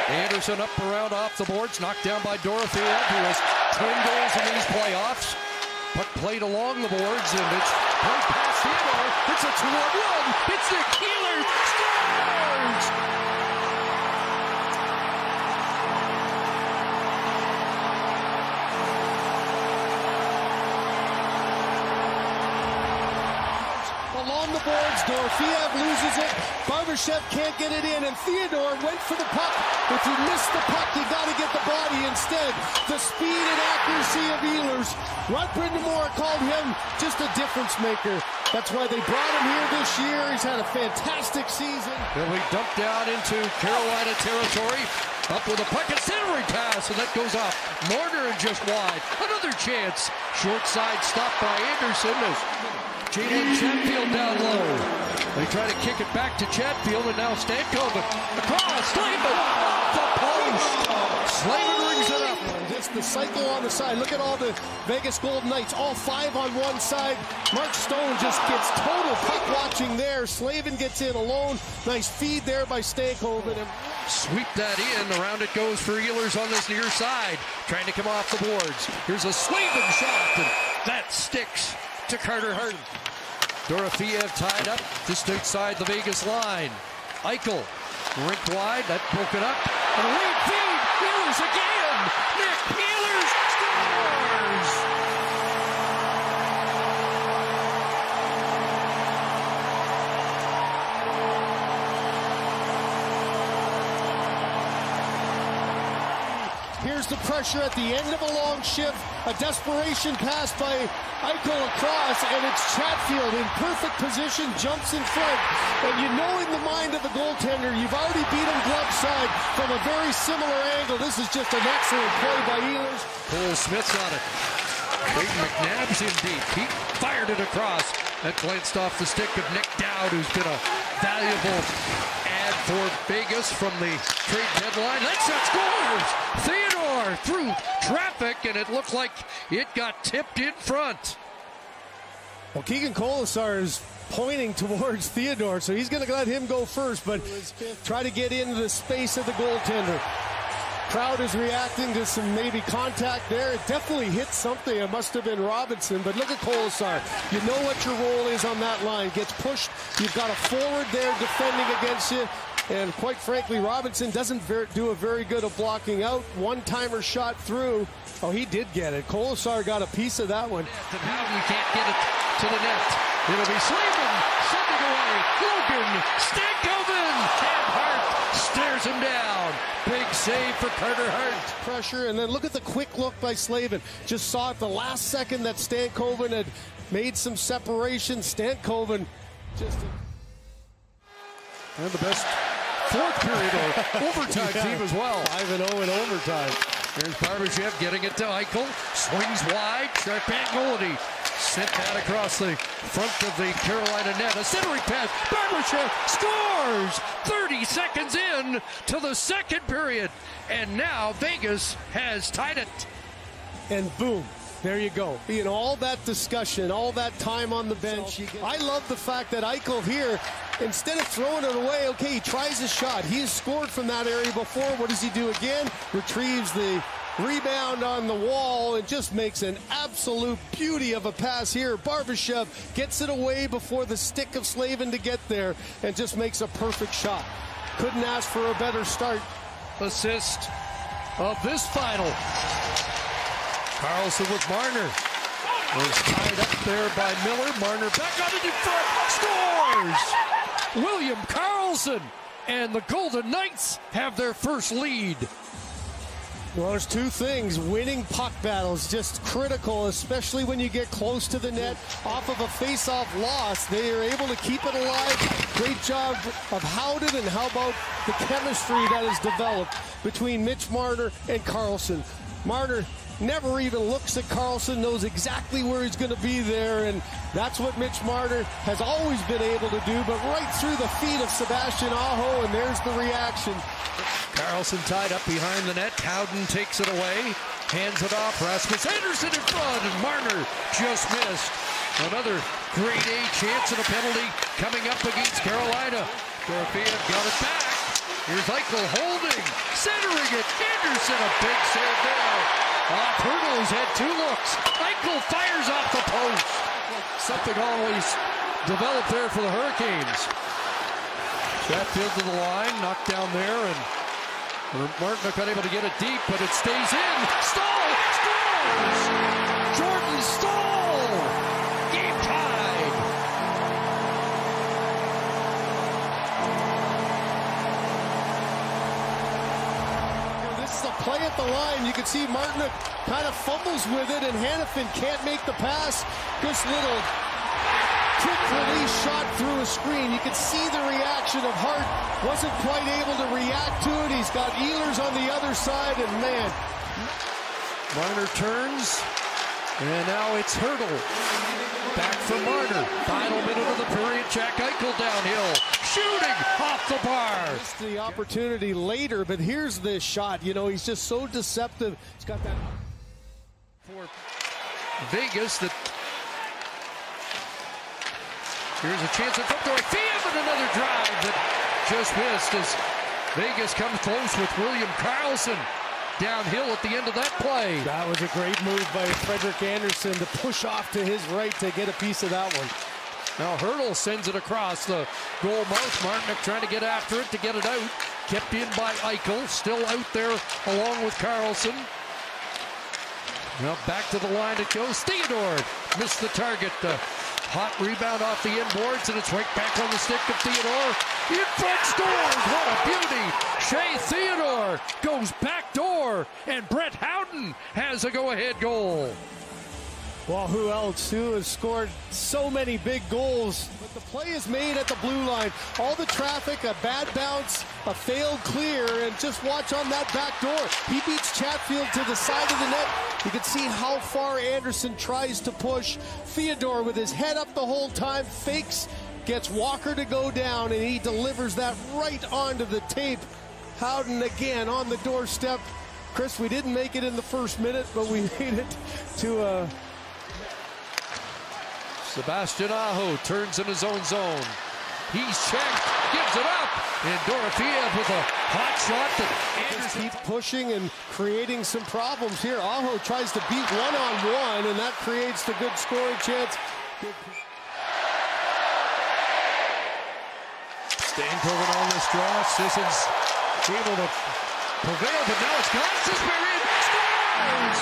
Anderson up around off the boards, knocked down by Dorofeev, who has 10 goals in these playoffs. Puck played along the boards, and it's played past Theodore. It's a 2-on-1. It's Nick Keeler. Scores! Along the boards, Dorofeev loses it. Barbashev can't get it in, and Theodore went for the puck. If you miss the puck, you got to get the body instead. The speed and accuracy of Ehlers. Rod Brind'Amour called him just a difference maker. That's why they brought him here this year. He's had a fantastic season. They'll be dumped down into Carolina territory. Up with a puck and centering pass, and that goes off. Marner and just wide. Another chance. Short side stopped by Anderson as Jalen Chatfield down low. They try to kick it back to Chatfield, and now Stankoven across. Slavin, the post. Slavin rings it up. Just the cycle on the side. Look at all the Vegas Golden Knights, all 5 on one side. Mark Stone just gets total puck watching there. Slavin gets in alone. Nice feed there by Stankoven. Sweep that in. Around it goes for Ehlers on this near side. Trying to come off the boards. Here's a Slavin shot, and that sticks to Carter Hart. Dorofeev tied up just outside the Vegas line. Eichel rinked wide. That broke it up. And a lead feed. Ehlers again. Nick Ehlers scores. Here's the pressure at the end of a long shift. A desperation pass by Eichel across, and it's Chatfield in perfect position, jumps in front. And you know in the mind of the goaltender, you've already beat him glove side from a very similar angle. This is just an excellent play by Ehlers. Cole Smith's on it. Clayton McNabb's in deep. He fired it across. That glanced off the stick of Nick Dowd, who's been a valuable add for Vegas from the trade deadline. That shot scores! Theodore through traffic, and it looked like it got tipped in front. Well, Keegan Colasar is pointing towards Theodore, so he's going to let him go first, but try to get into the space of the goaltender. Crowd is reacting to some maybe contact there. It definitely hit something. It must have been Robinson, but look at Colasar. You know what your role is on that line. Gets pushed. You've got a forward there defending against you. And quite frankly, Robinson doesn't do a very good of blocking out. One-timer shot through. Oh, he did get it. Colasar got a piece of that one. And Howden can't get it to the net. It'll be Slavin sending away. Logan Stankoven, and Hart stares him down. Big save for Carter Hart. Pressure, and then look at the quick look by Slavin. Just saw at the last second that Stankoven had made some separation. Stankoven just... And the best fourth period or overtime team as well. 5-0 in overtime. Here's Barbashev getting it to Eichel. Swings wide. Sharp angle, and he sent that across the front of the Carolina net. A centering pass. Barbashev scores! 30 seconds in to the second period. And now Vegas has tied it. And boom. There you go. You know, all that discussion, all that time on the bench. I love the fact that Eichel here, instead of throwing it away, okay, he tries a shot. He has scored from that area before. What does he do again? Retrieves the rebound on the wall and just makes an absolute beauty of a pass here. Barbashev gets it away before the stick of Slavin to get there and just makes a perfect shot. Couldn't ask for a better start. Assist of this final. Carlson with Marner. Was tied up there by Miller. Marner back on it in front. Scores! William Karlsson. And the Golden Knights have their first lead. Well, there's two things. Winning puck battles, just critical, especially when you get close to the net. Off of a face-off loss, they are able to keep it alive. Great job of Howden, and how about the chemistry that is developed between Mitch Marner and Karlsson. Marner never even looks at Karlsson, knows exactly where he's going to be there, and that's what Mitch Marner has always been able to do, but right through the feet of Sebastian Aho, and there's the reaction. Carlsson tied up behind the net. Howden takes it away, hands it off. Rasmus Anderson in front, and Marner just missed. Another grade A chance and a penalty coming up against Carolina. Dorofeev got it back. Here's Eichel holding, centering it. Anderson, a big save there. Off Hurdle's had two looks. Eichel fires off the post. Something always developed there for the Hurricanes. Chatfield to the line, knocked down there, and Martin not able to get it deep, but it stays in. Stahl scores! Jordan Stahl! Game tied! This is a play at the line. You can see Martin kind of fumbles with it, and Hanifin can't make the pass. This little quick release shot through a screen. You can see the reaction of Hart. Wasn't quite able to react to it. He's got Ehlers on the other side, and man. Marner turns, and now it's Hurdle. Back from Marner. Final minute of the period. Jack Eichel downhill. Shooting off the bar. Missed the opportunity later, but here's this shot. You know, he's just so deceptive. He's got that for Vegas that here's a chance in front to Fiev, and another drive that just missed as Vegas comes close with William Karlsson downhill at the end of that play. That was a great move by Frederik Andersen to push off to his right to get a piece of that one. Now Hurdle sends it across the goal mouth. Martinick trying to get after it to get it out. Kept in by Eichel, still out there along with Karlsson. Now back to the line it goes. Theodore missed the target. Hot rebound off the inboards, and it's right back on the stick of Theodore. In front scores! What a beauty! Shea Theodore goes back door, and Brett Howden has a go-ahead goal. Well, who else? Who has scored so many big goals? But the play is made at the blue line. All the traffic, a bad bounce, a failed clear, and just watch on that back door. He beats Chatfield to the side of the net. You can see how far Anderson tries to push. Theodore with his head up the whole time, fakes, gets Walker to go down, and he delivers that right onto the tape. Howden again on the doorstep. Chris, we didn't make it in the first minute, but we made it to a... Sebastian Aho turns in his own zone. He's checked, gives it up, and Dorofeev with a hot shot that Anderson keep pushing and creating some problems here. Aho tries to beat one-on-one, and that creates the good scoring chance. Stankoven on this draw. Sissons able to prevail, but now it's Glastonbury scores!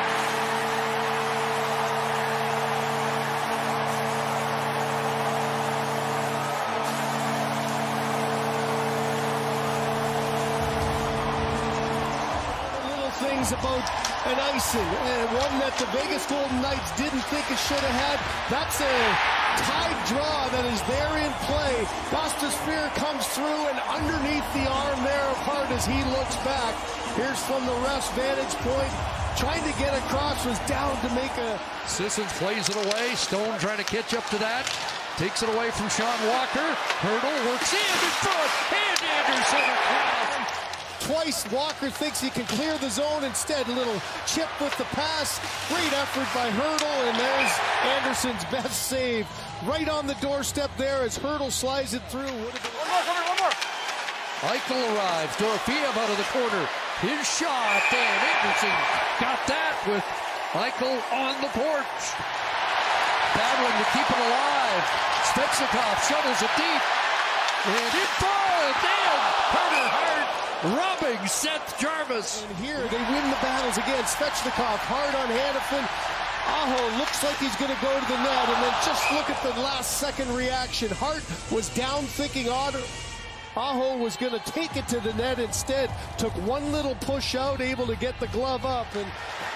Things about an icing, and one that the Vegas Golden Knights didn't think it should have had. That's a tied draw that is there in play. Gostisbehere comes through, and underneath the arm there of Hart as he looks back. Here's from the ref's vantage point. Trying to get across, was down to make a... Sissons plays it away. Stone trying to catch up to that. Takes it away from Sean Walker. Hurdle works in front, and Anderson across. Twice Walker thinks he can clear the zone. Instead, a little chip with the pass. Great effort by Hurdle, and there's Anderson's best save. Right on the doorstep there as Hurdle slides it through. One more. Eichel arrives. Dorofeev out of the corner. His shot, and Anderson got that with Eichel on the porch. Battling to keep it alive. Svechnikov shovels it deep. And in front, and Carter Hart robbing Seth Jarvis. And here they win the battles again. Svechnikov hard on Hanifin. Aho looks like he's going to go to the net, and then just look at the last second reaction. Hart was down thinking Aho was going to take it to the net. Instead, took one little push out, able to get the glove up. And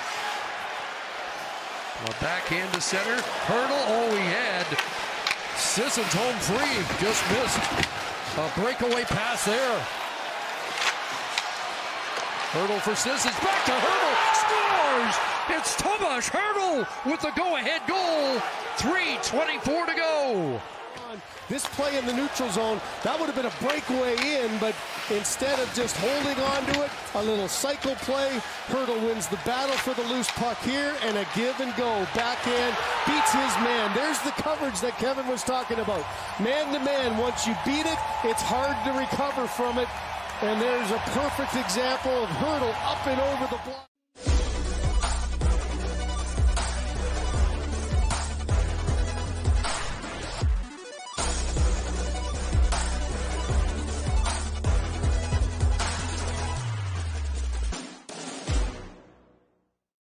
backhand to center. Hurdle, all he had. Sissons home free, just missed a breakaway pass there. Hurdle for Sissons, back to Hurdle, scores! It's Tomas Hurdle with the go-ahead goal. 3:24 to go. This play in the neutral zone, that would have been a breakaway in, but instead of just holding on to it, a little cycle play. Hurdle wins the battle for the loose puck here, and a give and go. Backhand beats his man. There's the coverage that Kevin was talking about. Man to man, once you beat it, it's hard to recover from it. And there's a perfect example of Hertl up and over the block.